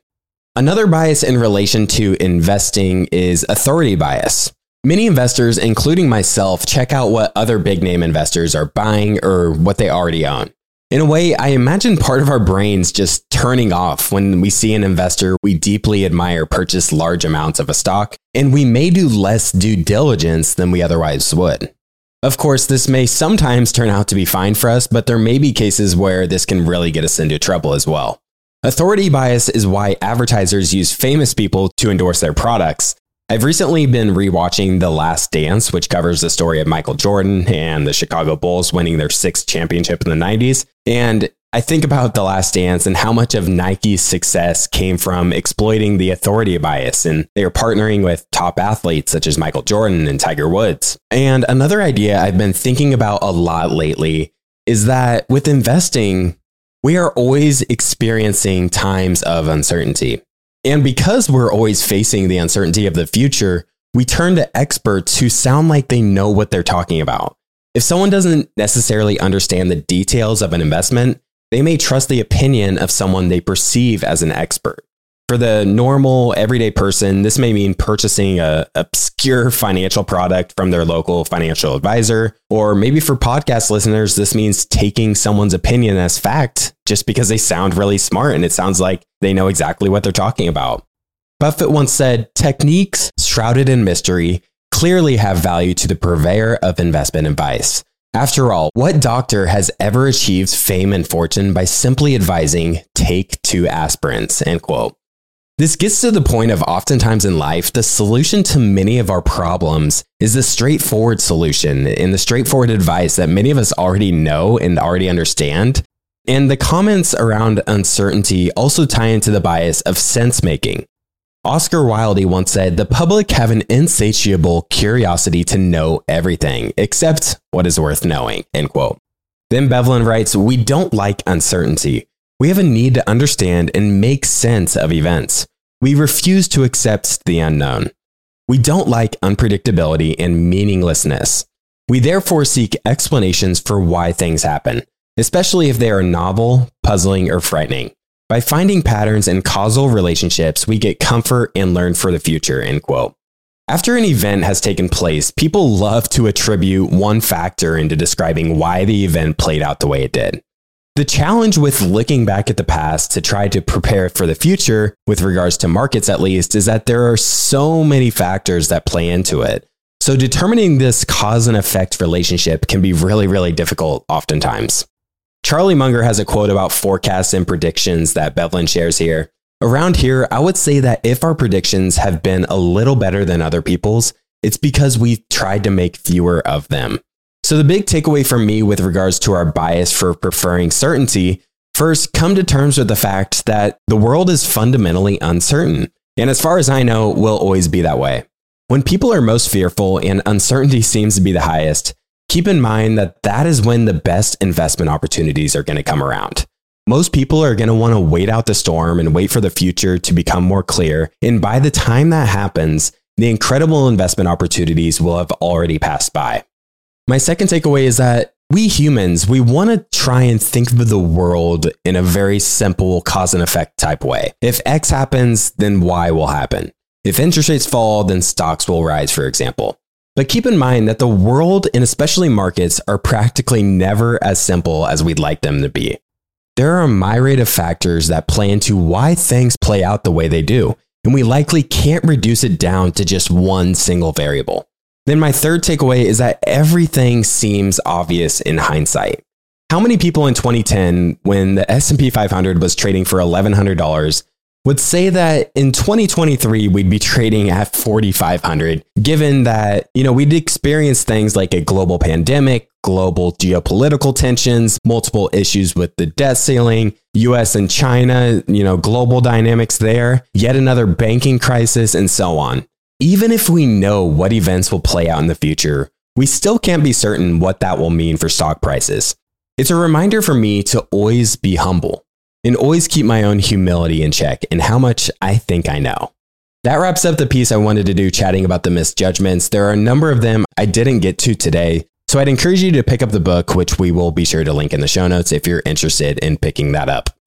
Another bias in relation to investing is authority bias. Many investors, including myself, check out what other big name investors are buying or what they already own. In a way, I imagine part of our brains just turning off when we see an investor we deeply admire purchase large amounts of a stock, and we may do less due diligence than we otherwise would. Of course, this may sometimes turn out to be fine for us, but there may be cases where this can really get us into trouble as well. Authority bias is why advertisers use famous people to endorse their products. I've recently been rewatching The Last Dance, which covers the story of Michael Jordan and the Chicago Bulls winning their 6th championship in the 90s. And I think about The Last Dance and how much of Nike's success came from exploiting the authority bias, and they are partnering with top athletes such as Michael Jordan and Tiger Woods. And another idea I've been thinking about a lot lately is that with investing, we are always experiencing times of uncertainty. And because we're always facing the uncertainty of the future, we turn to experts who sound like they know what they're talking about. If someone doesn't necessarily understand the details of an investment, they may trust the opinion of someone they perceive as an expert. For the normal, everyday person, this may mean purchasing an obscure financial product from their local financial advisor. Or maybe for podcast listeners, this means taking someone's opinion as fact just because they sound really smart and it sounds like they know exactly what they're talking about. Buffett once said, "Techniques shrouded in mystery clearly have value to the purveyor of investment advice. After all, what doctor has ever achieved fame and fortune by simply advising, take 2 aspirins?" End quote. This gets to the point of oftentimes in life, the solution to many of our problems is the straightforward solution and the straightforward advice that many of us already know and already understand. And the comments around uncertainty also tie into the bias of sense making. Oscar Wilde once said, "The public have an insatiable curiosity to know everything, except what is worth knowing," end quote. Then Bevelin writes, "We don't like uncertainty. We have a need to understand and make sense of events. We refuse to accept the unknown. We don't like unpredictability and meaninglessness. We therefore seek explanations for why things happen, especially if they are novel, puzzling, or frightening. By finding patterns and causal relationships, we get comfort and learn for the future," end quote. After an event has taken place, people love to attribute one factor into describing why the event played out the way it did. The challenge with looking back at the past to try to prepare for the future, with regards to markets at least, is that there are so many factors that play into it. So determining this cause and effect relationship can be really, really difficult oftentimes. Charlie Munger has a quote about forecasts and predictions that Bevelin shares here. Around here, I would say that if our predictions have been a little better than other people's, it's because we've tried to make fewer of them. So the big takeaway for me with regards to our bias for preferring certainty, first, come to terms with the fact that the world is fundamentally uncertain. And as far as I know, will always be that way. When people are most fearful and uncertainty seems to be the highest, keep in mind that that is when the best investment opportunities are going to come around. Most people are going to want to wait out the storm and wait for the future to become more clear. And by the time that happens, the incredible investment opportunities will have already passed by. My second takeaway is that we humans, we want to try and think of the world in a very simple cause and effect type way. If X happens, then Y will happen. If interest rates fall, then stocks will rise, for example. But keep in mind that the world and especially markets are practically never as simple as we'd like them to be. There are a myriad of factors that play into why things play out the way they do, and we likely can't reduce it down to just one single variable. Then my third takeaway is that everything seems obvious in hindsight. How many people in 2010, when the S&P 500 was trading for $1,100, would say that in 2023, we'd be trading at 4,500, given that, we'd experienced things like a global pandemic, global geopolitical tensions, multiple issues with the debt ceiling, US and China, global dynamics there, yet another banking crisis, and so on. Even if we know what events will play out in the future, we still can't be certain what that will mean for stock prices. It's a reminder for me to always be humble and always keep my own humility in check and how much I think I know. That wraps up the piece I wanted to do chatting about the misjudgments. There are a number of them I didn't get to today, so I'd encourage you to pick up the book, which we will be sure to link in the show notes if you're interested in picking that up.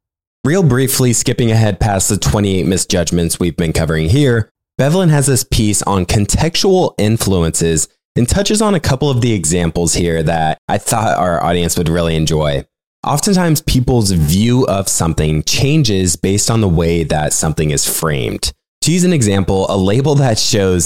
Real briefly, skipping ahead past the 28 misjudgments we've been covering here, Bevelin has this piece on contextual influences and touches on a couple of the examples here that I thought our audience would really enjoy. Oftentimes, people's view of something changes based on the way that something is framed. To use an example, a label that shows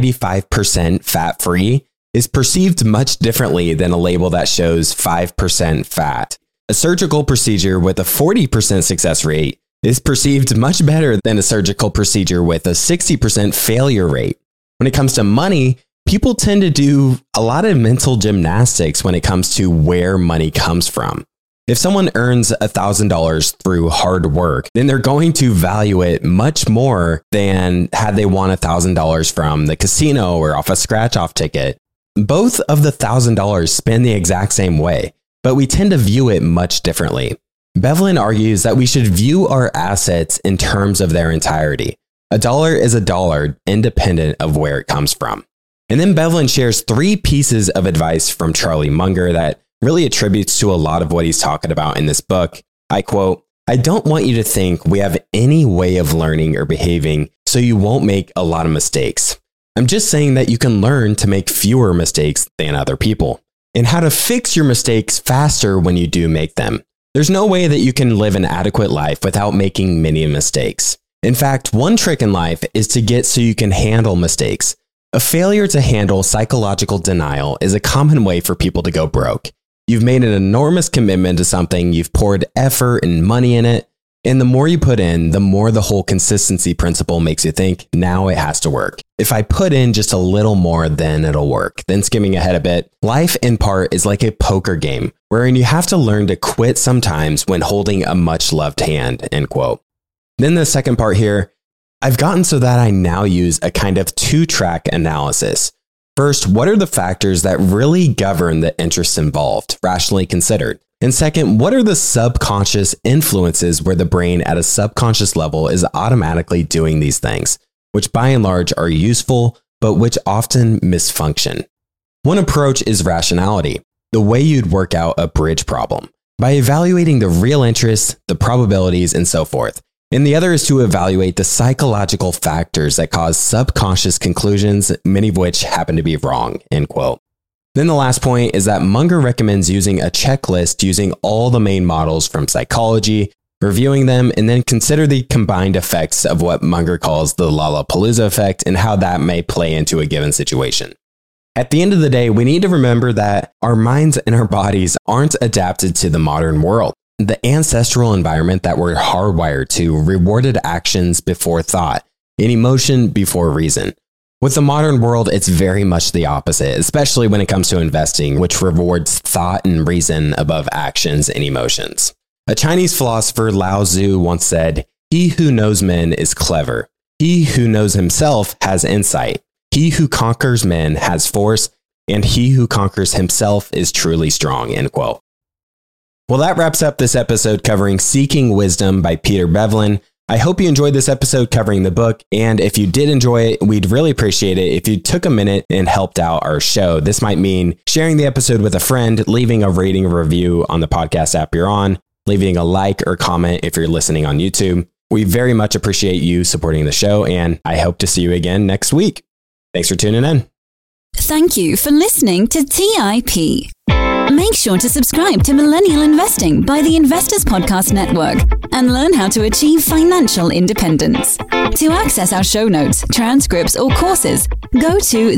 95% fat-free is perceived much differently than a label that shows 5% fat. A surgical procedure with a 40% success rate is perceived much better than a surgical procedure with a 60% failure rate. When it comes to money, people tend to do a lot of mental gymnastics when it comes to where money comes from. If someone earns $1,000 through hard work, then they're going to value it much more than had they won $1,000 from the casino or off a scratch-off ticket. Both of the $1,000 spend the exact same way, but we tend to view it much differently. Bevelin argues that we should view our assets in terms of their entirety. A dollar is a dollar, independent of where it comes from. And then Bevelin shares 3 pieces of advice from Charlie Munger that really attributes to a lot of what he's talking about in this book. I quote, "I don't want you to think we have any way of learning or behaving so you won't make a lot of mistakes. I'm just saying that you can learn to make fewer mistakes than other people, and how to fix your mistakes faster when you do make them. There's no way that you can live an adequate life without making many mistakes. In fact, one trick in life is to get so you can handle mistakes. A failure to handle psychological denial is a common way for people to go broke. You've made an enormous commitment to something, you've poured effort and money in it, and the more you put in, the more the whole consistency principle makes you think, now it has to work. If I put in just a little more, then it'll work." Then skimming ahead a bit, life in part is like a poker game, wherein you have to learn to quit sometimes when holding a much loved hand, end quote. Then the second part here, I've gotten so that I now use a kind of 2-track analysis. First, what are the factors that really govern the interests involved, rationally considered? And second, what are the subconscious influences where the brain at a subconscious level is automatically doing these things, which by and large are useful, but which often misfunction? One approach is rationality, the way you'd work out a bridge problem, by evaluating the real interests, the probabilities, and so forth. And the other is to evaluate the psychological factors that cause subconscious conclusions, many of which happen to be wrong, end quote. Then the last point is that Munger recommends using a checklist using all the main models from psychology, reviewing them, and then consider the combined effects of what Munger calls the Lollapalooza effect and how that may play into a given situation. At the end of the day, we need to remember that our minds and our bodies aren't adapted to the modern world. The ancestral environment that we're hardwired to rewarded actions before thought and emotion before reason. With the modern world, it's very much the opposite, especially when it comes to investing, which rewards thought and reason above actions and emotions. A Chinese philosopher, Lao Tzu, once said, "He who knows men is clever. He who knows himself has insight. He who conquers men has force, and he who conquers himself is truly strong," end quote. Well, that wraps up this episode covering Seeking Wisdom by Peter Bevelin. I hope you enjoyed this episode covering the book, and if you did enjoy it, we'd really appreciate it if you took a minute and helped out our show. This might mean sharing the episode with a friend, leaving a rating or review on the podcast app you're on, leaving a like or comment if you're listening on YouTube. We very much appreciate you supporting the show, and I hope to see you again next week. Thanks for tuning in. Thank you for listening to TIP. Make sure to subscribe to Millennial Investing by the Investors Podcast Network and learn how to achieve financial independence. To access our show notes, transcripts, or courses, go to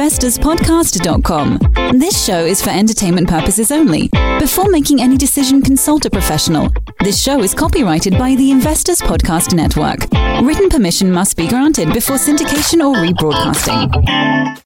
theinvestorspodcast.com. This show is for entertainment purposes only. Before making any decision, consult a professional. This show is copyrighted by the Investors Podcast Network. Written permission must be granted before syndication or rebroadcasting.